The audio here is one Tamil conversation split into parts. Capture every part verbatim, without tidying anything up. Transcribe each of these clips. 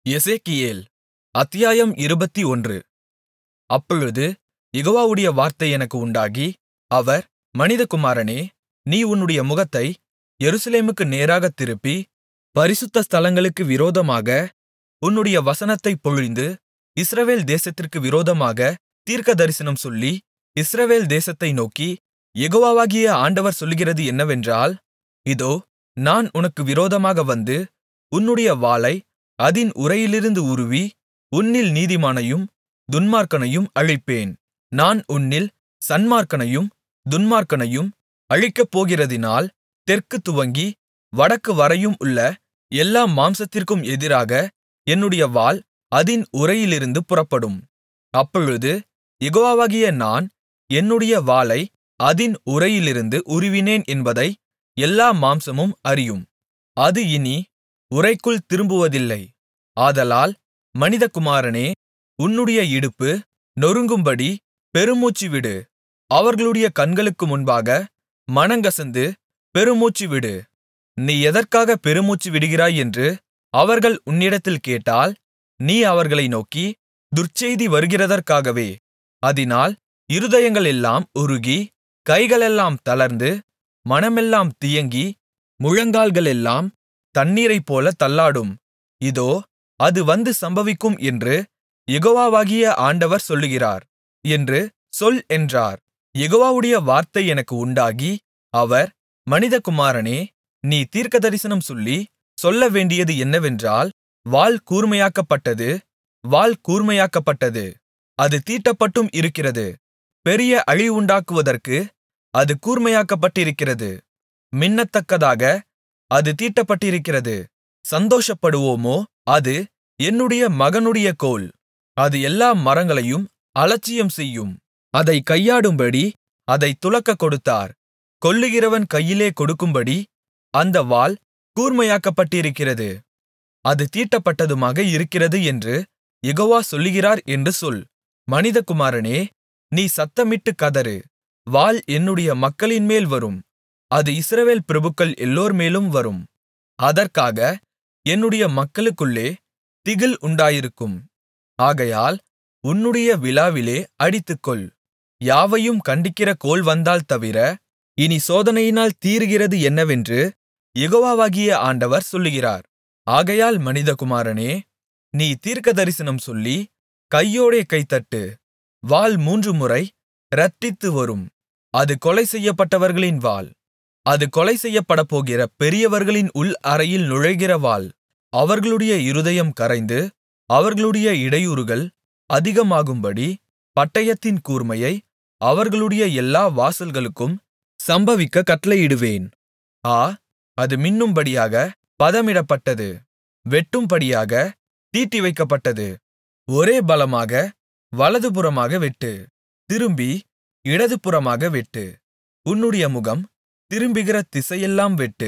எசேக்கியேல் அத்தியாயம் இருபத்தொன்று. அப்பொழுது யெகோவாவுடைய வார்த்தை எனக்கு உண்டாகி, அவர், மனிதகுமாரனே, நீ உன்னுடைய முகத்தை எருசலேமுக்கு நேராகத் திருப்பி, பரிசுத்த ஸ்தலங்களுக்கு விரோதமாக உன்னுடைய வசனத்தைப் பொழிந்து, இஸ்ரவேல் தேசத்திற்கு விரோதமாகத் தீர்க்கதரிசனம் சொல்லி, இஸ்ரவேல் தேசத்தை நோக்கி, யெகோவாகிய ஆண்டவர் சொல்லுகிறது என்னவென்றால், இதோ, நான் உனக்கு விரோதமாக வந்து, உன்னுடைய வாளை அதின் உறையிலிருந்து உருவி, உன்னில் நீதிமானையும் துன்மார்க்கனையும் அழிப்பேன். நான் உன்னில் சன்மார்க்கனையும் துன்மார்க்கனையும் அழிக்கப்போகிறதினால், தெற்கு துவங்கி வடக்கு வரையும் உள்ள எல்லா மாம்சத்திற்கும் எதிராக என்னுடைய வாள் அதின் உறையிலிருந்து புறப்படும். அப்பொழுது யெகோவாகிய நான் என்னுடைய வாளை அதின் உறையிலிருந்து உருவினேன் என்பதை எல்லா மாம்சமும் அறியும். அது இனி உறைக்குள் திரும்புவதில்லை. ஆதலால் மனிதகுமாரனே, உன்னுடைய இடுப்பு நொறுங்கும்படி பெருமூச்சுவிடு. அவர்களுடைய கண்களுக்கு முன்பாக மனங்கசந்து பெருமூச்சுவிடு. நீ எதற்காக பெருமூச்சு விடுகிறாய் என்று அவர்கள் உன்னிடத்தில் கேட்டால், நீ அவர்களை நோக்கி, துர்ச்செய்தி வருகிறதற்காகவே. அதினால் இருதயங்களெல்லாம் உருகி, கைகளெல்லாம் தளர்ந்து, மனமெல்லாம் தியங்கி, முழங்கால்களெல்லாம் தண்ணீரைப்போல தள்ளாடும். இதோ, அது வந்து சம்பவிக்கும் என்று யெகோவாகிய ஆண்டவர் சொல்லுகிறார் என்று சொல் என்றார். யெகோவாவுடைய வார்த்தை எனக்கு உண்டாகி, அவர், மனிதகுமாரனே, நீ தீர்க்கதரிசனம் சொல்லி, சொல்லவேண்டியது என்னவென்றால், வாள் கூர்மையாக்கப்பட்டது, வாள் கூர்மையாக்கப்பட்டது, அது தீட்டப்பட்டும் இருக்கிறது. பெரிய அழிவுண்டாக்குவதற்கு அது கூர்மையாக்கப்பட்டிருக்கிறது. மின்னத்தக்கதாக அது தீட்டப்பட்டிருக்கிறது. சந்தோஷப்படுவோமோ, அது என்னுடைய மகனுடைய கோல். அது எல்லா மரங்களையும் அலட்சியம் செய்யும். அதைக் கையாடும்படி அதைத் துலக்கக் கொடுத்தார். கொல்லுகிறவன் கையிலே கொடுக்கும்படி அந்த வாள் கூர்மையாக்கப்பட்டிருக்கிறது. அது தீட்டப்பட்டதுமாக இருக்கிறது என்று யெகோவா சொல்லுகிறார் என்று சொல். மனிதகுமாரனே, நீ சத்தமிட்டுக் கதறு. வாள் என்னுடைய மக்களின்மேல் வரும். அது இஸ்ரவேல் பிரபுக்கள் எல்லோர்மேலும் வரும். அதற்காக என்னுடைய மக்களுக்குள்ளே திகில் உண்டாயிருக்கும். ஆகையால் உன்னுடைய விலாவிலே அடித்துக்கொள். யாவையும் கண்டிக்கிற கோல் வந்தால் தவிர, இனி சோதனையினால் தீருகிறது என்னவென்று யெகோவாகிய ஆண்டவர் சொல்லுகிறார். ஆகையால் மனிதகுமாரனே, நீ தீர்க்கதரிசனம் சொல்லி, கையோடே கைதட்டு. வாள் மூன்று முறை இரட்டித்து வரும். அது கொலை செய்யப்பட்டவர்களின் வாள். அது கொலை செய்யப்படப்போகிற பெரியவர்களின் உள் அறையில் நுழைகிற வாள். அவர்களுடைய இருதயம் கரைந்து, அவர்களுடைய இடையூறுகள் அதிகமாகும்படி பட்டயத்தின் கூர்மையை அவர்களுடைய எல்லா வாசல்களுக்கும் சம்பவிக்க கட்டளையிடுவேன். ஆ, அது மின்னும்படியாக பதமிடப்பட்டது, வெட்டும்படியாக தீட்டிவைக்கப்பட்டது. ஒரே பலமாக வலதுபுறமாக வெட்டு, திரும்பி இடதுபுறமாக வெட்டு. உன்னுடைய முகம் திரும்புகிற திசையெல்லாம் வெட்டு.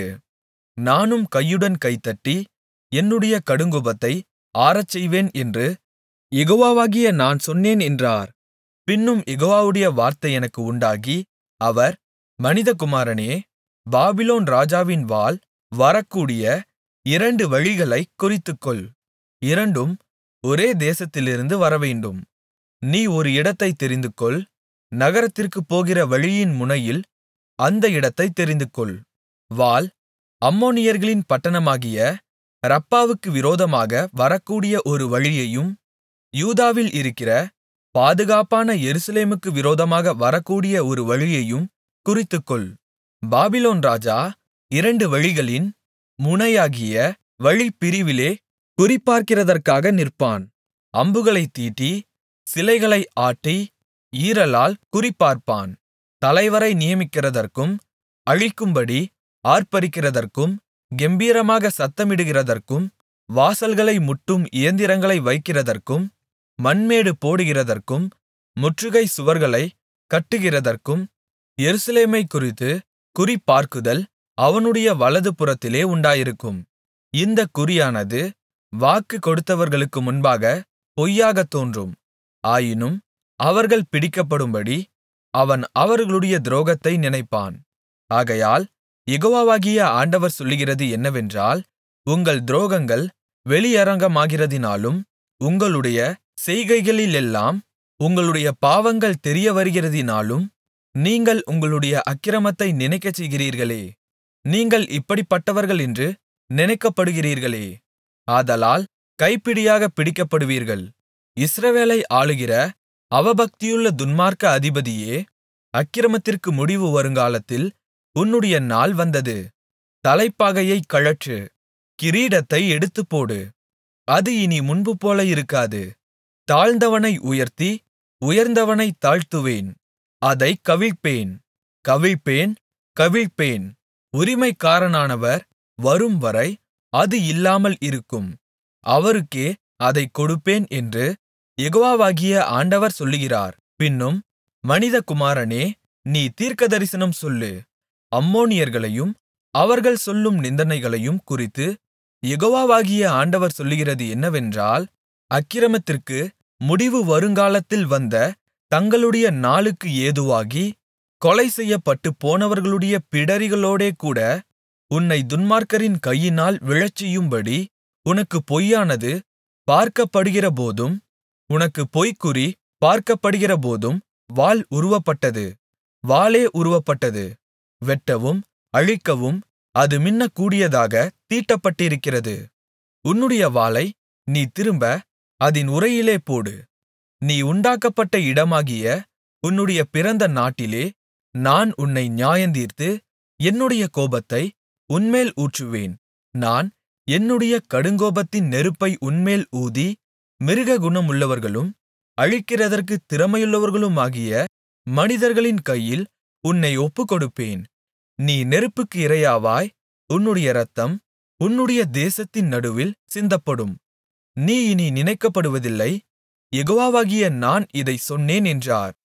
நானும் கையுடன் கைதட்டி என்னுடைய கடுங்கோபத்தை ஆறச்செய்வேன் என்று யெகோவாகிய நான் சொன்னேன் என்றார். பின்னும் யெகோவாவுடைய வார்த்தை எனக்கு உண்டாகி, அவர், மனிதகுமாரனே, பாபிலோன் ராஜாவின் வாள் வரக்கூடிய இரண்டு வழிகளைக் குறித்துக்கொள். இரண்டும் ஒரே தேசத்திலிருந்து வரவேண்டும். நீ ஒரு இடத்தைத் தெரிந்துகொள். நகரத்திற்குப் போகிற வழியின் முனையில் அந்த இடத்தைத் தெரிந்துகொள். வாள் அம்மோனியர்களின் பட்டணமாகிய ரப்பாவுக்கு விரோதமாக வரக்கூடிய ஒரு வழியையும், யூதாவில் இருக்கிற பாதுகாப்பான எருசலேமுக்கு விரோதமாக வரக்கூடிய ஒரு வழியையும் குறித்துக்கொள். பாபிலோன் ராஜா இரண்டு வழிகளின் முனையாகிய வழிப்பிரிவிலே குறிபார்க்கிறதற்காக நிற்பான். அம்புகளைத் தீட்டி, சிலைகளை ஆட்டி, ஈரலால் குறிபார்ப்பான். தலைவரை நியமிக்கிறதற்கும், அழிக்கும்படி ஆர்ப்பரிக்கிறதற்கும், கெம்பீரமாக சத்தமிடுகிறதற்கும், வாசல்களை முட்டும் இயந்திரங்களை வைக்கிறதற்கும், மண்மேடு போடுகிறதற்கும், முற்றுகை சுவர்களைக் கட்டுகிறதற்கும், எருசலேமைக் குறித்து குறிபார்க்குதல் அவனுடைய வலது புறத்திலே உண்டாயிருக்கும். இந்தக் குறியானது வாக்கு கொடுத்தவர்களுக்கு முன்பாக பொய்யாகத் தோன்றும். ஆயினும் அவர்கள் பிடிக்கப்படும்படி அவன் அவர்களுடைய துரோகத்தை நினைப்பான். ஆகையால் யெகோவாகிய ஆண்டவர் சொல்லுகிறது என்னவென்றால், உங்கள் துரோகங்கள் வெளியரங்கமாகிறதினாலும் உங்களுடைய செய்கைகளிலெல்லாம் உங்களுடைய பாவங்கள் தெரியவருகிறதினாலும் நீங்கள் உங்களுடைய அக்கிரமத்தை நினைக்கச் செய்கிறீர்களே. நீங்கள் இப்படிப்பட்டவர்களென்று நினைக்கப்படுகிறீர்களே. ஆதலால் கைப்பிடியாகப் பிடிக்கப்படுவீர்கள். இஸ்ரவேலை ஆளுகிற அவபக்தியுள்ள துன்மார்க்க அதிபதியே, அக்கிரமத்திற்கு முடிவு வருங்காலத்தில் உன்னுடைய நாள் வந்தது. தலைப்பாகையைக் கழற்று, கிரீடத்தை எடுத்துப்போடு. அது இனி முன்புபோல இருக்காது. தாழ்ந்தவனை உயர்த்தி உயர்ந்தவனைத் தாழ்த்துவேன். அதைக் கவிழ்ப்பேன், கவிழ்ப்பேன், கவிழ்ப்பேன். உரிமைக்காரனானவர் வரும்வரை அது இல்லாமல் இருக்கும். அவருக்கே அதைக் கொடுப்பேன் என்று யெகோவாகிய ஆண்டவர் சொல்லுகிறார். பின்னும் மனிதகுமாரனே, நீ தீர்க்கதரிசனம் சொல்லு. அம்மோனியர்களையும் அவர்கள் சொல்லும் நிந்தனைகளையும் குறித்து யெகோவாகிய ஆண்டவர் சொல்லுகிறது என்னவென்றால், அக்கிரமத்திற்கு முடிவு வருங்காலத்தில் வந்த தங்களுடைய நாளுக்கு ஏதுவாகி கொலை செய்யப்பட்டுப் போனவர்களுடைய பிடரிகளோடேகூட உன்னை துன்மார்க்கரின் கையினால் விழச்செய்யும்படி உனக்குப் பொய்யானது பார்க்கப்படுகிறபோதும் உனக்குப் பொய்க்குறி பார்க்கப்படுகிறபோதும் வாள் உருவப்பட்டது. வாளே உருவப்பட்டது. வெட்டவும் அழிக்கவும் அது மின்னக்கூடியதாகத் தீட்டப்பட்டிருக்கிறது. உன்னுடைய வாளை நீ திரும்ப அதின் உறையிலே போடு. நீ உண்டாக்கப்பட்ட இடமாகிய உன்னுடைய பிறந்த நாட்டிலே நான் உன்னை நியாயந்தீர்த்து என்னுடைய கோபத்தை உன்மேல் ஊற்றுவேன். நான் என்னுடைய கடுங்கோபத்தின் நெருப்பை உன்மேல் ஊதி மிருககுணமுள்ளவர்களும் அழிக்கிறதற்குத் திறமையுள்ளவர்களுமாகிய மனிதர்களின் கையில் உன்னை ஒப்புக்கொடுப்பேன். நீ நெருப்புக்கு இரையாவாய். உன்னுடைய இரத்தம் உன்னுடைய தேசத்தின் நடுவில் சிந்தப்படும். நீ இனி நினைக்கப்படுவதில்லை. யெகோவாகிய நான் இதைச் சொன்னேன் என்றார்.